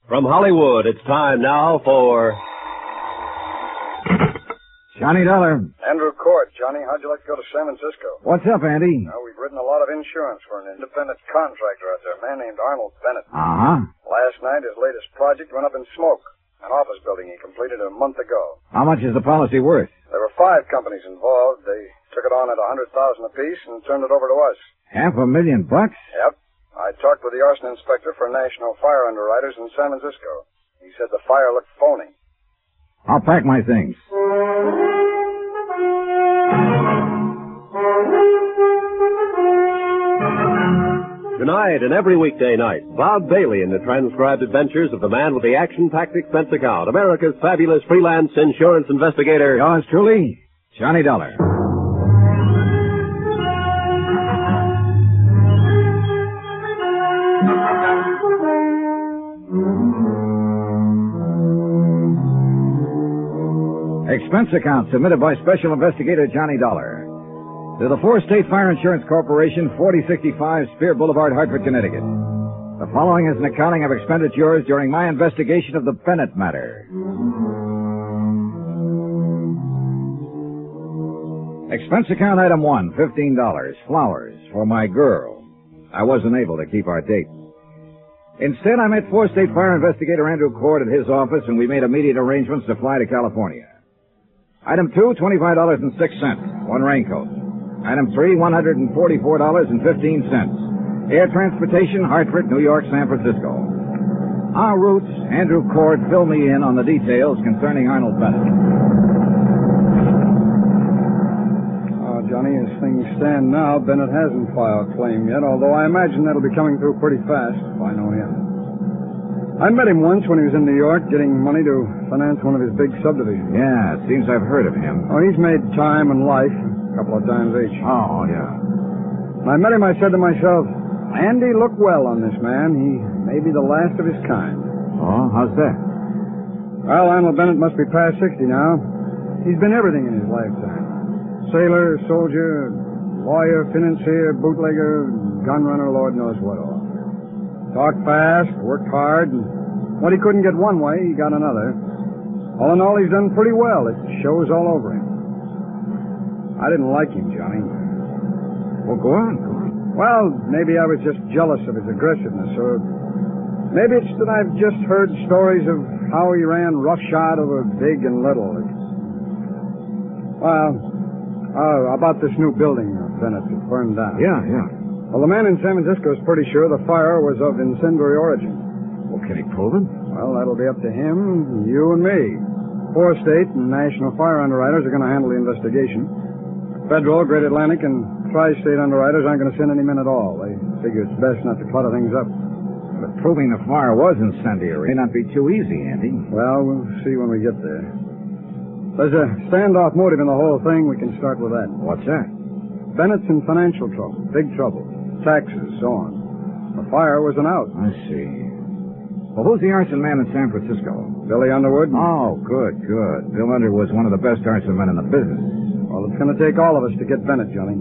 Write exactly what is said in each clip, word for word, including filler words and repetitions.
From Hollywood, it's time now for... Johnny Dollar. Andrew Court. Johnny, how'd you like to go to San Francisco? What's up, Andy? Well, we've written a lot of insurance for an independent contractor out there, a man named Arnold Bennett. Uh-huh. Last night, his latest project went up in smoke. An office building he completed a month ago. How much is the policy worth? There were five companies involved. They took it on at a hundred thousand apiece and turned it over to us. Half a million bucks? Yep. I talked with the arson inspector for National Fire Underwriters in San Francisco. He said the fire looked phony. I'll pack my things. Tonight and every weekday night, Bob Bailey in the transcribed adventures of the man with the action-packed expense account, America's fabulous freelance insurance investigator. Yours truly, Johnny Dollar. Expense account submitted by Special Investigator Johnny Dollar to the Four State Fire Insurance Corporation, forty sixty-five Spear Boulevard, Hartford, Connecticut. The following is an accounting of expenditures during my investigation of the Bennett matter. Expense account item one, fifteen dollars, flowers for my girl. I wasn't able to keep our date. Instead, I met Four State Fire Investigator Andrew Court at his office, and we made immediate arrangements to fly to California. Item two, twenty-five dollars and six cents, one raincoat. Item three, one hundred forty-four dollars and fifteen cents. Air transportation, Hartford, New York, San Francisco. Our routes, Andrew Court filled me in on the details concerning Arnold Bennett. Oh, Johnny, as things stand now, Bennett hasn't filed a claim yet, although I imagine that'll be coming through pretty fast if I know him. I met him once when he was in New York getting money to finance one of his big subdivisions. Yeah, it seems I've heard of him. Oh, he's made time and life a couple of times each. Oh, yeah. When I met him, I said to myself, Andy, look well on this man. He may be the last of his kind. Oh, how's that? Well, Arnold Bennett must be past sixty now. He's been everything in his lifetime. Sailor, soldier, lawyer, financier, bootlegger, gun runner, Lord knows what all. Talked fast, worked hard, and what he couldn't get one way, he got another. All in all, he's done pretty well. It shows all over him. I didn't like him, Johnny. Well, go on, go on. Well, maybe I was just jealous of his aggressiveness, or maybe it's that I've just heard stories of how he ran roughshod over big and little. It's... Well, uh, about this new building, Bennett, that burned down. Yeah, yeah. Well, the man in San Francisco is pretty sure the fire was of incendiary origin. Well, can he prove it? Well, that'll be up to him, you and me. Four State and National Fire Underwriters are going to handle the investigation. Federal, Great Atlantic, and Tri-State Underwriters aren't going to send any men at all. They figure it's best not to clutter things up. But proving the fire was incendiary may not be too easy, Andy. Well, we'll see when we get there. There's a standoff motive in the whole thing. We can start with that. What's that? Bennett's in financial trouble, big trouble. Taxes, so on. The fire was an out. I see. Well, who's the arson man in San Francisco? Billy Underwood. Oh, good, good. Bill Underwood's one of the best arson men in the business. Well, it's going to take all of us to get Bennett, Johnny.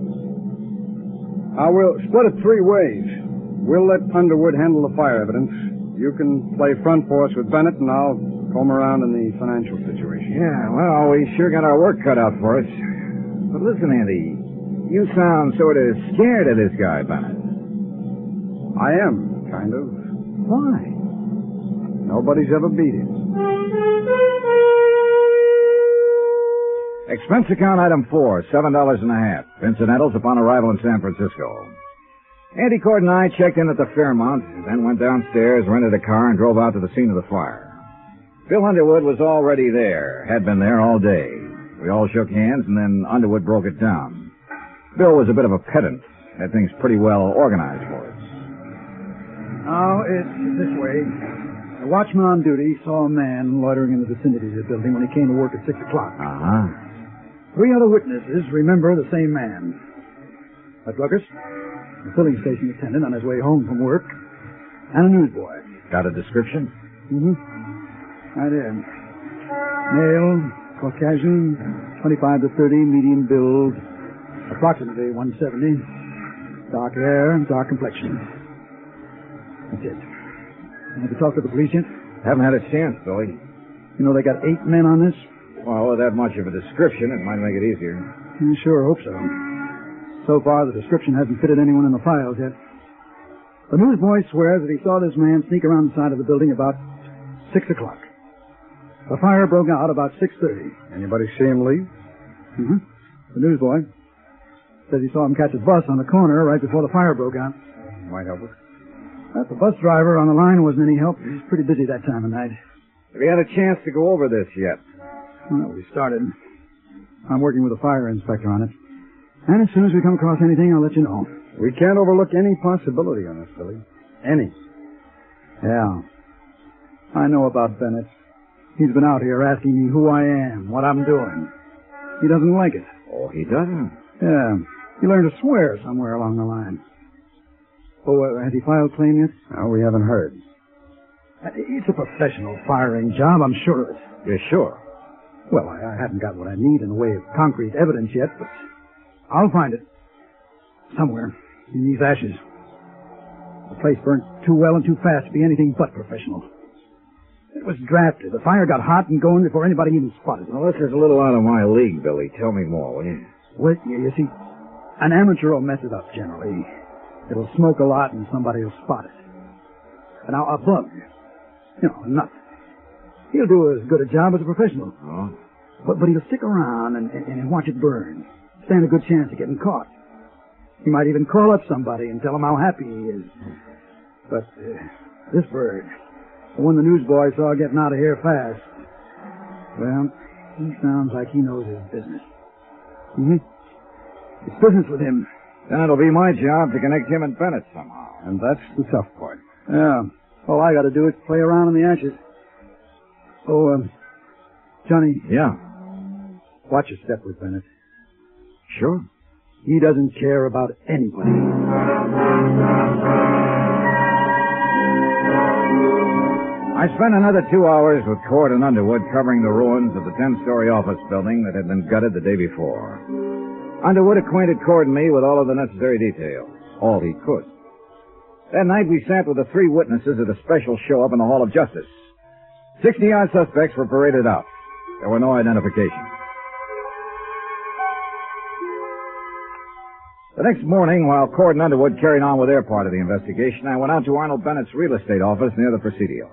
Now, we'll split it three ways. We'll let Underwood handle the fire evidence. You can play front force with Bennett, and I'll comb around in the financial situation. Yeah, well, we sure got our work cut out for us. But listen, Andy, you sound sort of scared of this guy, Bennett. I am, kind of. Why? Nobody's ever beat him. Expense account item four, seven dollars and a half. Incidentals upon arrival in San Francisco. Andy Court and I checked in at the Fairmont, then went downstairs, rented a car, and drove out to the scene of the fire. Bill Underwood was already there, had been there all day. We all shook hands, and then Underwood broke it down. Bill was a bit of a pedant, had things pretty well organized for us. Now, it's this way. A watchman on duty saw a man loitering in the vicinity of the building when he came to work at six o'clock. Uh-huh. Three other witnesses remember the same man. A druggist, a filling station attendant on his way home from work, and a newsboy. Got a description? Mm-hmm. I did. Male, Caucasian, twenty-five to thirty, medium build, approximately one seventy, dark hair, dark complexion. That's it. Have you talked to the police yet? Haven't had a chance, Billy. You know they got eight men on this? Well, with that much of a description, it might make it easier. I sure hope so. So far, the description hasn't fitted anyone in the files yet. The newsboy swears that he saw this man sneak around the side of the building about six o'clock. The fire broke out about six thirty. Anybody see him leave? Mm-hmm. The newsboy says he saw him catch a bus on the corner right before the fire broke out. Might help us. But the bus driver on the line wasn't any help. He's pretty busy that time of night. Have you had a chance to go over this yet? Well, we started. I'm working with a fire inspector on it. And as soon as we come across anything, I'll let you know. We can't overlook any possibility on this, Billy. Any. Yeah. I know about Bennett. He's been out here asking me who I am, what I'm doing. He doesn't like it. Oh, he doesn't? Yeah. He learned to swear somewhere along the line. Oh, uh, has he filed claim yet? No, we haven't heard. Uh, It's a professional firing job, I'm sure of it. You're sure? Well, I, I haven't got what I need in the way of concrete evidence yet, but I'll find it. Somewhere in these ashes. The place burnt too well and too fast to be anything but professional. It was drafted. The fire got hot and going before anybody even spotted it. Well, this is a little out of my league, Billy. Tell me more, will you? Well, you, you see, an amateur will mess it up generally. It'll smoke a lot and somebody will spot it. Now, a bug, you know, a nut, he'll do as good a job as a professional. Oh? But, but he'll stick around and, and, and watch it burn. Stand a good chance of getting caught. He might even call up somebody and tell him how happy he is. But uh, this bird, the one the newsboy saw getting out of here fast, well, he sounds like he knows his business. Mm-hmm. It's business with him. Then it'll be my job to connect him and Bennett somehow. And that's the tough part. Yeah. All I got to do is play around in the ashes. Oh, um, Johnny. Yeah. Watch your step with Bennett. Sure. He doesn't care about anybody. I spent another two hours with Cord and Underwood covering the ruins of the ten-story office building that had been gutted the day before. Underwood acquainted Cord and me with all of the necessary details. All he could. That night we sat with the three witnesses at a special show up in the Hall of Justice. Sixty-odd suspects were paraded out. There were no identifications. The next morning, while Cord and Underwood carried on with their part of the investigation, I went out to Arnold Bennett's real estate office near the Presidio.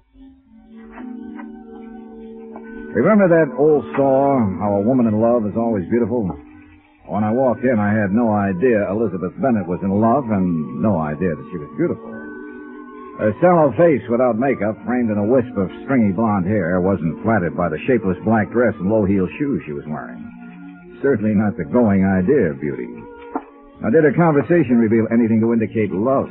Remember that old saw, how a woman in love is always beautiful? When I walked in, I had no idea Elizabeth Bennett was in love and no idea that she was beautiful. Her sallow face without makeup, framed in a wisp of stringy blonde hair, wasn't flattered by the shapeless black dress and low-heeled shoes she was wearing. Certainly not the going idea of beauty. Now, did her conversation reveal anything to indicate love?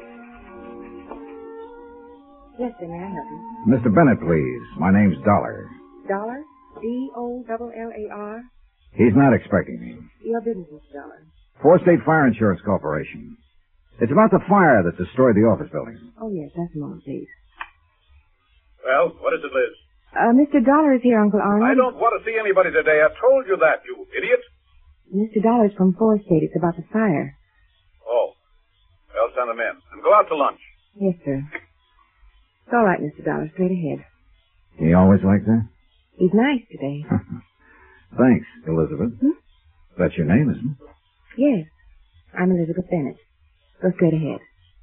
Yes, sir, may I help you? Mister Bennett, please. My name's Dollar. Dollar? D O L L A R? He's not expecting me. Your business, Mister Dollar. Four State Fire Insurance Corporation. It's about the fire that destroyed the office building. Oh, yes, that's a moment, please. Well, what is it, Liz? Uh, Mister Dollar is here, Uncle Arnold. I don't want to see anybody today. I told you that, you idiot. Mister Dollar's from Four State. It's about the fire. Oh. Well, send them in. And go out to lunch. Yes, sir. It's all right, Mister Dollar. Straight ahead. He always like that? He's nice today. Thanks, Elizabeth. Hmm? That's your name, isn't it? Yes. I'm Elizabeth Bennett. Go straight ahead.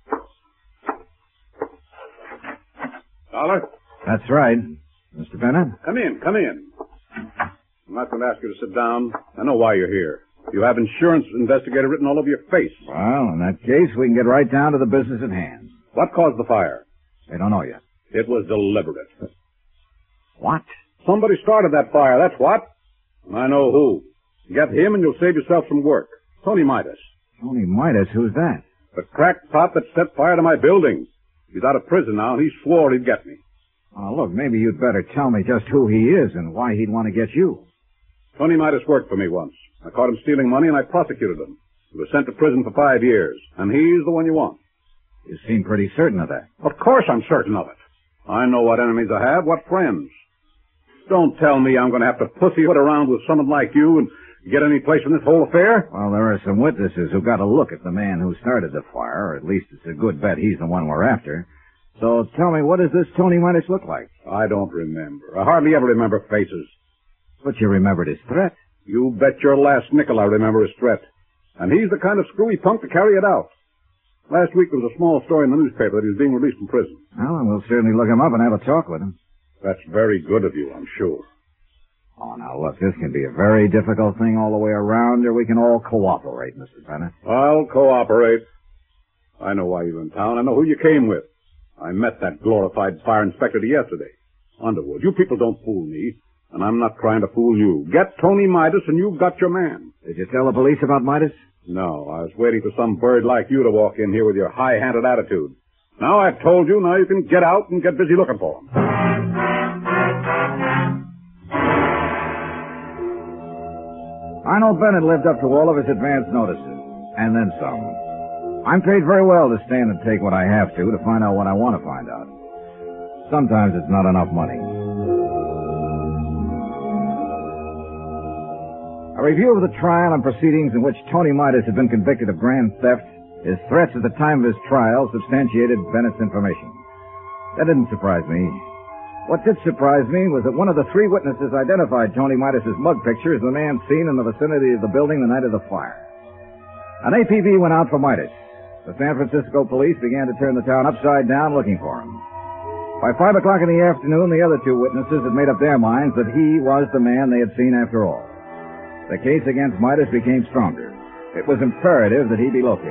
Dollar? That's right. Mister Bennett? Come in, come in. I'm not going to ask you to sit down. I know why you're here. You have insurance investigator written all over your face. Well, in that case, we can get right down to the business at hand. What caused the fire? They don't know yet. It was deliberate. What? Somebody started that fire, that's what. And I know who. Get him and you'll save yourself some work. Tony Midas. Tony Midas? Who's that? The crackpot that set fire to my building. He's out of prison now, and he swore he'd get me. Oh, look, maybe you'd better tell me just who he is and why he'd want to get you. Tony Midas worked for me once. I caught him stealing money, and I prosecuted him. He was sent to prison for five years, and he's the one you want. You seem pretty certain of that. Of course I'm certain of it. I know what enemies I have, what friends. Don't tell me I'm going to have to pussyfoot around with someone like you and get any place in this whole affair. Well, there are some witnesses who got a look at the man who started the fire, or at least it's a good bet he's the one we're after. So tell me, what does this Tony Midas look like? I don't remember. I hardly ever remember faces. But you remembered his threat. You bet your last nickel I remember his threat. And he's the kind of screwy punk to carry it out. Last week there was a small story in the newspaper that he was being released from prison. Well, we'll certainly look him up and have a talk with him. That's very good of you, I'm sure. Oh, now, look, this can be a very difficult thing all the way around, or we can all cooperate, Mister Bennett. I'll cooperate. I know why you're in town. I know who you came with. I met that glorified fire inspector yesterday. Underwood, you people don't fool me, and I'm not trying to fool you. Get Tony Midas, and you've got your man. Did you tell the police about Midas? No, I was waiting for some bird like you to walk in here with your high-handed attitude. Now I've told you, now you can get out and get busy looking for him. Arnold Bennett lived up to all of his advance notices, and then some. I'm paid very well to stand and take what I have to to find out what I want to find out. Sometimes it's not enough money. A review of the trial and proceedings in which Tony Midas had been convicted of grand theft, his threats at the time of his trial substantiated Bennett's information. That didn't surprise me. What did surprise me was that one of the three witnesses identified Tony Midas's mug picture as the man seen in the vicinity of the building the night of the fire. An A P B went out for Midas. The San Francisco police began to turn the town upside down looking for him. By five o'clock in the afternoon, the other two witnesses had made up their minds that he was the man they had seen after all. The case against Midas became stronger. It was imperative that he be located.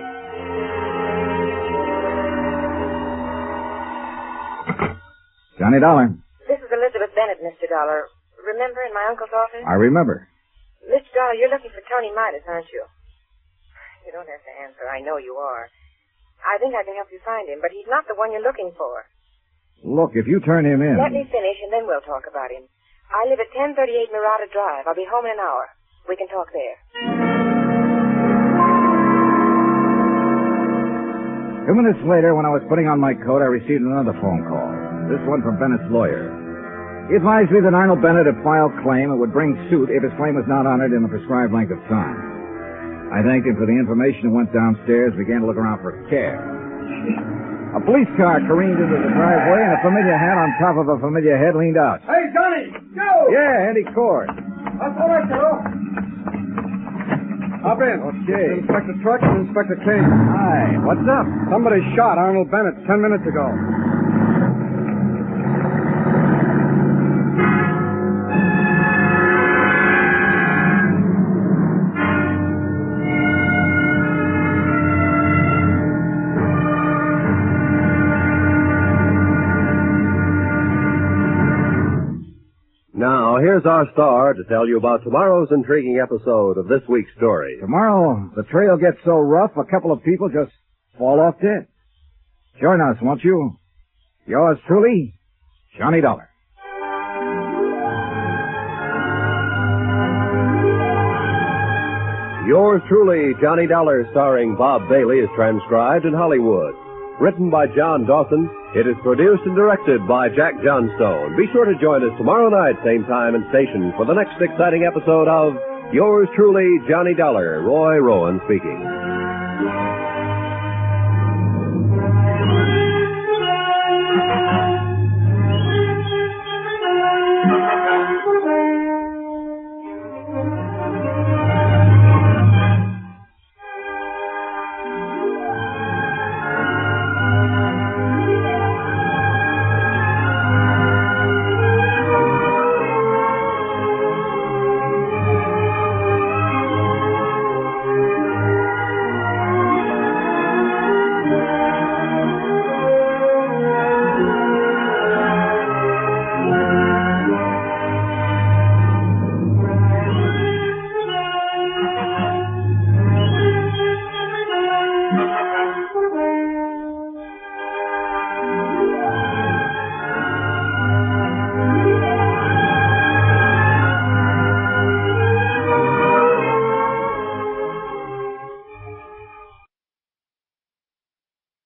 Johnny Dollar. This is Elizabeth Bennett, Mister Dollar. Remember in my uncle's office? I remember. Mister Dollar, you're looking for Tony Midas, aren't you? You don't have to answer. I know you are. I think I can help you find him, but he's not the one you're looking for. Look, if you turn him in... Let me finish, and then we'll talk about him. I live at ten thirty-eight Murata Drive. I'll be home in an hour. We can talk there. Two minutes later, when I was putting on my coat, I received another phone call. This one from Bennett's lawyer. He advised me that Arnold Bennett had filed claim and would bring suit if his claim was not honored in the prescribed length of time. I thanked him for the information and went downstairs and began to look around for a cab. A police car careened into the driveway, and a familiar hat on top of a familiar head leaned out. Hey, Johnny! Go! Yeah, Andy Cord. That's all right, Joe. Hop in. Okay. Inspector Truck and Inspector King. Hi, what's up? Somebody shot Arnold Bennett ten minutes ago. Now, here's our star to tell you about tomorrow's intriguing episode of this week's story. Tomorrow, the trail gets so rough, a couple of people just fall off dead. Join us, won't you? Yours truly, Johnny Dollar. Yours truly, Johnny Dollar, starring Bob Bailey, is transcribed in Hollywood. Written by John Dawson, it is produced and directed by Jack Johnstone. Be sure to join us tomorrow night, same time and station, for the next exciting episode of Yours truly, Johnny Dollar. Roy Rowan speaking.